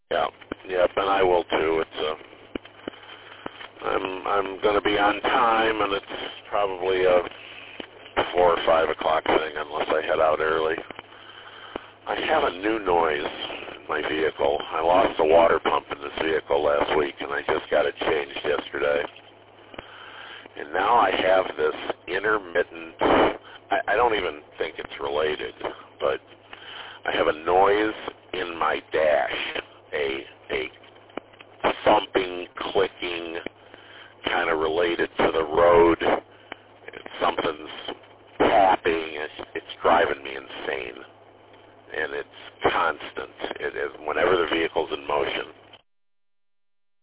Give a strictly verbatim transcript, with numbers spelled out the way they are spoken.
Yeah, yep, and I will too. It's a, I'm I'm going to be on time, and it's probably a four or five o'clock thing unless I head out early. I have a new noise in my vehicle. I lost the water pump in this vehicle last week, and I just got it changed yesterday. And now I have this intermittent, I, I don't even think it's related, but I have a noise in my dash, a, a thumping, clicking, kind of related to the road. Something's tapping. It's, it's driving me insane. And it's constant. It is whenever the vehicle's in motion.